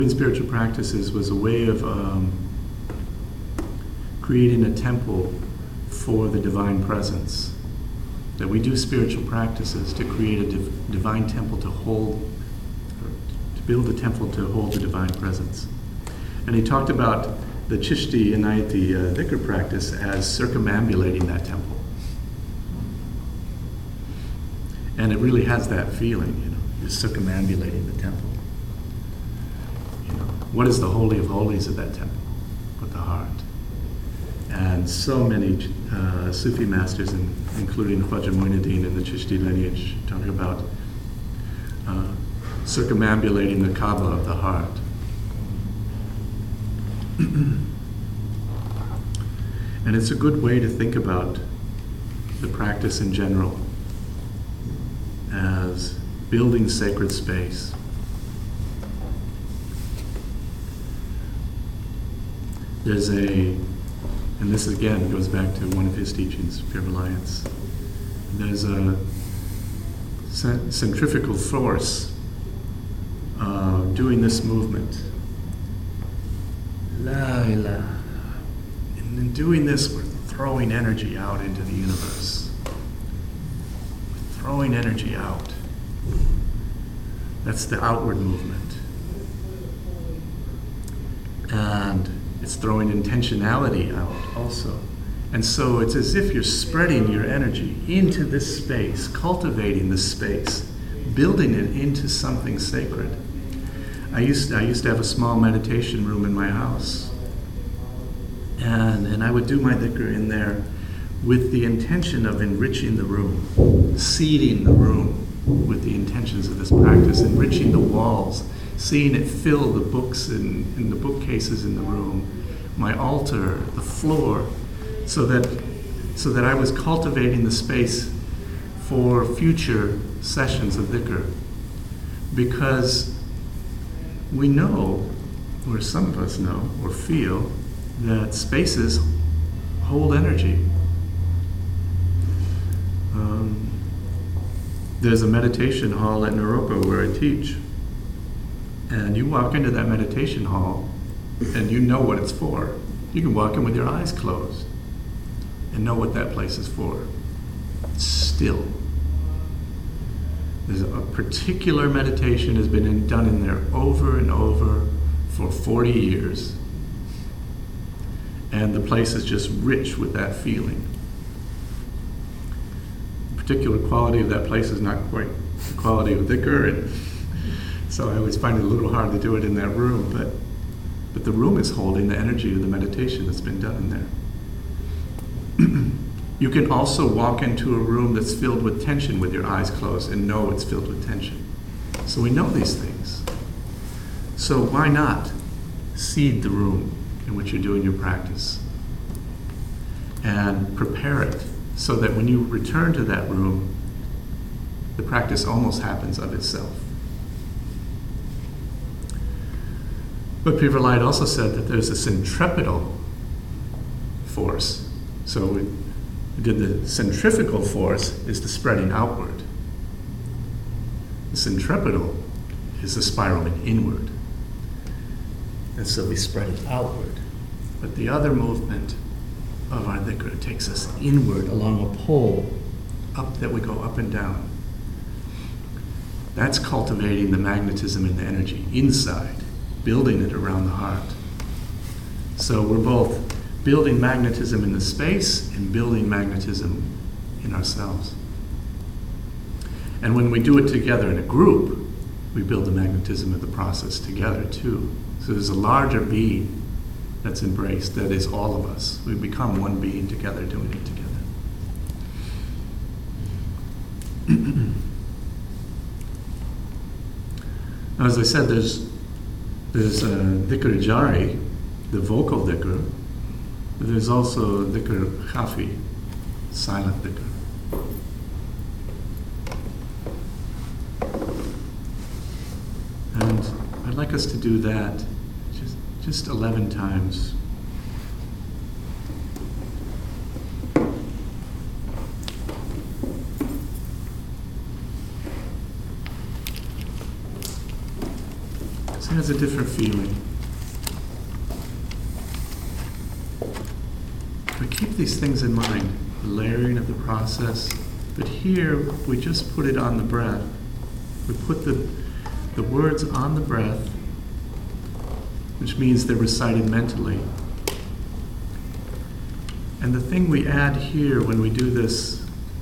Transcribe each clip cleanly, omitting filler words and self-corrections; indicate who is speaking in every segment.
Speaker 1: spiritual practices was a way of creating a temple for the divine presence. That we do spiritual practices to create a divine temple to build a temple to hold the divine presence. And he talked about the Chishti Inayati Dhikr practice as circumambulating that temple. And it really has that feeling, you're circumambulating the temple. What is the Holy of Holies of that temple? But the heart. And so many Sufi masters, including Khwaja Muinuddin and the Chishti lineage, talk about circumambulating the Kaaba of the heart. And it's a good way to think about the practice in general as building sacred space. There's and this again goes back to one of his teachings, Pure Reliance. There's a centrifugal force doing this movement. La ilaha. And in doing this, we're throwing energy out into the universe. We're throwing energy out. That's the outward movement. And it's throwing intentionality out also. And so it's as if you're spreading your energy into this space, cultivating this space, building it into something sacred. I used to have a small meditation room in my house. And I would do my dhikr in there with the intention of enriching the room, seeding the room with the intentions of this practice, enriching the walls, seeing it fill the books in the bookcases in the room, my altar, the floor, so that I was cultivating the space for future sessions of dhikr. Because we know, or some of us know, or feel, that spaces hold energy. There's a meditation hall at Naropa where I teach. And you walk into that meditation hall and you know what it's for. You can walk in with your eyes closed and know what that place is for. It's still. There's a particular meditation has been done in there over and over for 40 years. And the place is just rich with that feeling. The particular quality of that place is not quite the quality of dhikr, and so I always find it a little hard to do it in that room, but the room is holding the energy of the meditation that's been done in there. You can also walk into a room that's filled with tension with your eyes closed and know it's filled with tension. So we know these things. So why not seed the room in which you're doing your practice and prepare it so that when you return to that room, the practice almost happens of itself. But Pure Light also said that there's a centripetal force. So we did the centrifugal force is the spreading outward. The centripetal is the spiraling inward. And so we spread it outward. But the other movement of our dhikr takes us inward along a pole, up that we go up and down. That's cultivating the magnetism and the energy inside, building it around the heart. So we're both building magnetism in the space and building magnetism in ourselves. And when we do it together in a group, we build the magnetism of the process together too. So there's a larger being that's embraced, that is all of us. We become one being together, doing it together. Now, as I said, there's dhikr jari, the vocal dhikr, but there's also dhikr khafi, silent dhikr. And I'd like us to do that just 11 times. has a different feeling. But keep these things in mind, the layering of the process. But here, we just put it on the breath. We put the words on the breath, which means they're recited mentally. And the thing we add here when we do this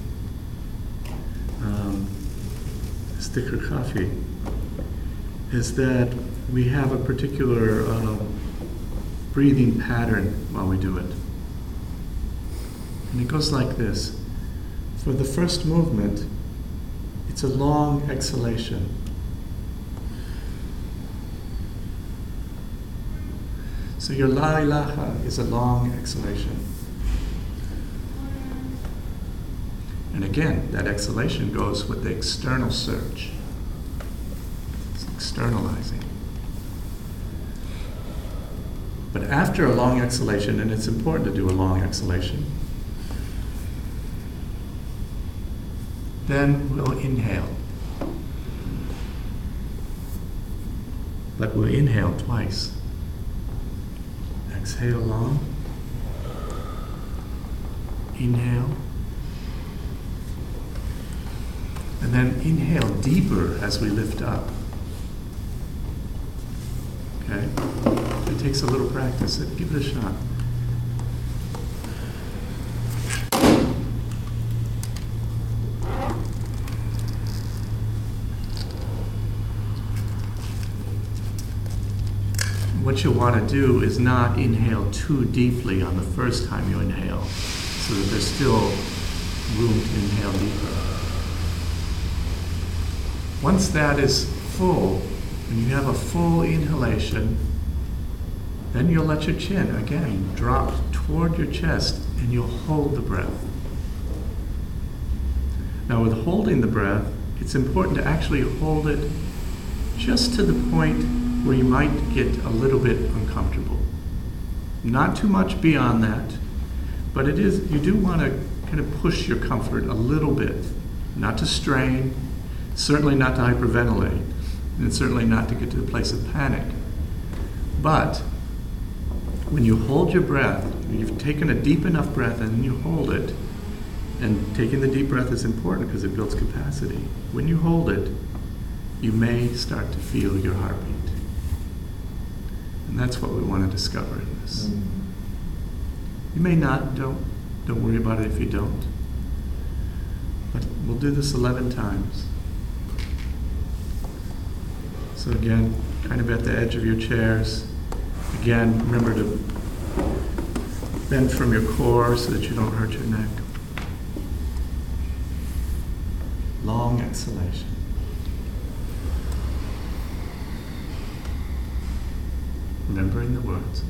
Speaker 1: sticker coffee is that we have a particular breathing pattern while we do it. And it goes like this. For the first movement, it's a long exhalation. So your la ilaha is a long exhalation. And again, that exhalation goes with the external surge. It's externalizing. But after a long exhalation, and it's important to do a long exhalation, then we'll inhale. But we'll inhale twice. Exhale long. Inhale. And then inhale deeper as we lift up. Okay? It takes a little practice. Give it a shot. What you want to do is not inhale too deeply on the first time you inhale, so that there's still room to inhale deeper. Once that is full, and you have a full inhalation, then you'll let your chin, again, drop toward your chest, and you'll hold the breath. Now with holding the breath, it's important to actually hold it just to the point where you might get a little bit uncomfortable. Not too much beyond that, but you do want to kind of push your comfort a little bit, not to strain, certainly not to hyperventilate, and certainly not to get to the place of panic. But when you hold your breath, you've taken a deep enough breath and then you hold it, and taking the deep breath is important because it builds capacity. When you hold it, you may start to feel your heartbeat. And that's what we want to discover in this. You may not, don't worry about it if you don't. But we'll do this 11 times. So again, kind of at the edge of your chairs. Again, remember to bend from your core so that you don't hurt your neck. Long exhalation. Remembering the words.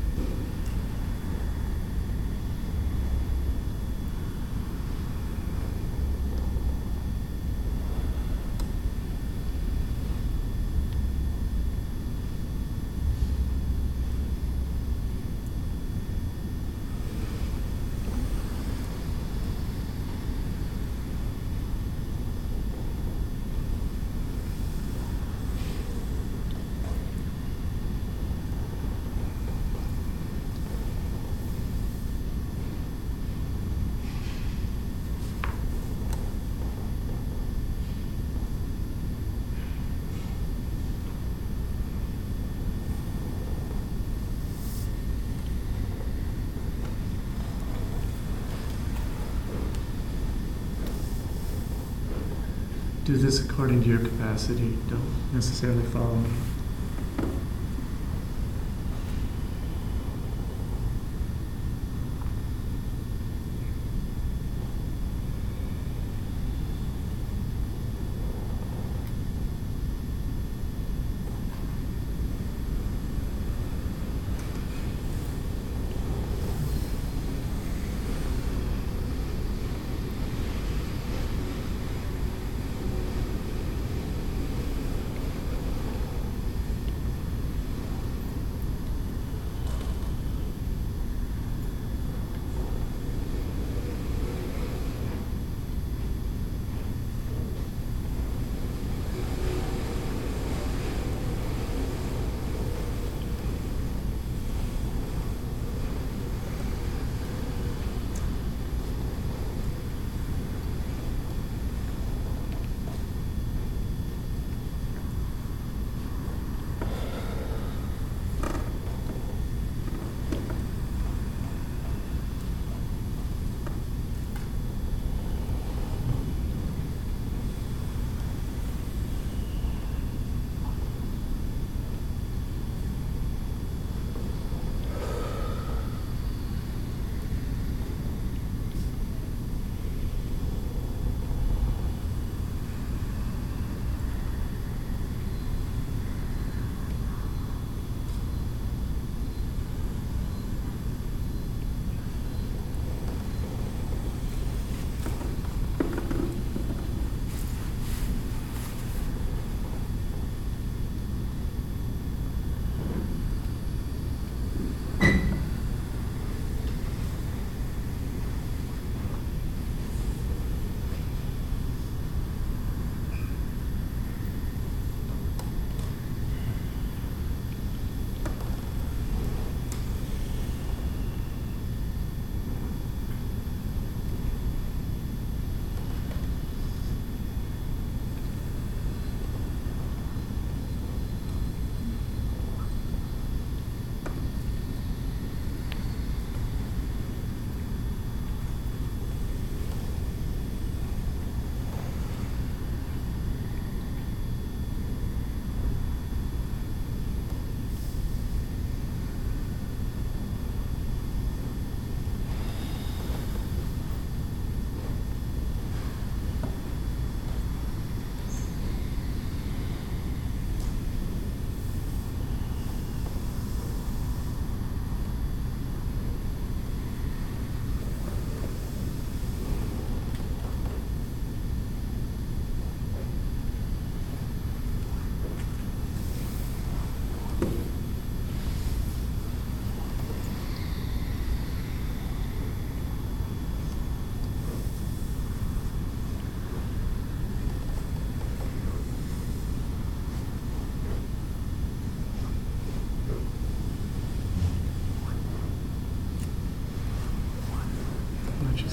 Speaker 1: Do this according to your capacity. Don't necessarily follow me.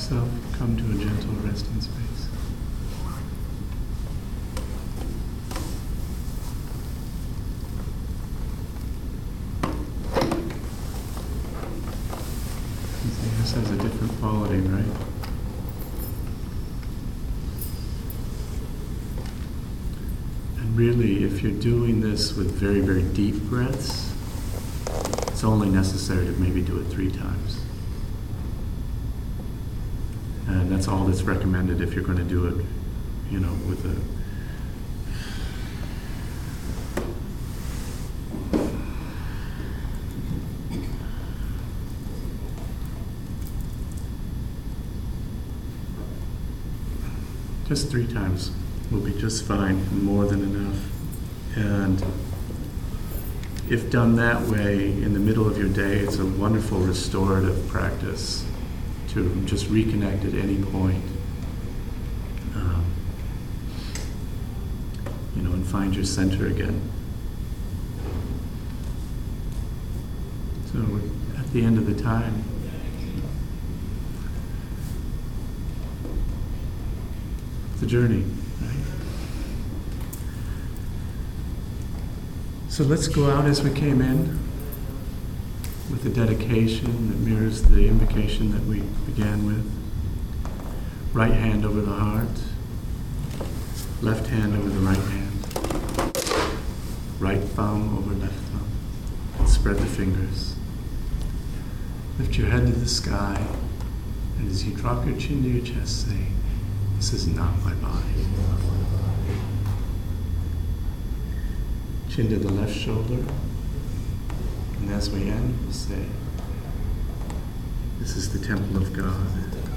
Speaker 1: yourself come to a gentle resting space. This has a different quality, right? And really, if you're doing this with very, very deep breaths, it's only necessary to maybe do it 3 times. And that's all that's recommended if you're going to do it, with a just 3 times will be just fine, more than enough. And if done that way in the middle of your day, it's a wonderful restorative practice to just reconnect at any point. And find your center again. So we're at the end of the time. It's a journey, right? So let's go out as we came in with a dedication that mirrors the invocation that we began with. Right hand over the heart, left hand over the right hand, right thumb over left thumb, and spread the fingers. Lift your head to the sky, and as you drop your chin to your chest, say, "This is not my body." Chin to the left shoulder, and as we end, we'll say, "This is the temple of God."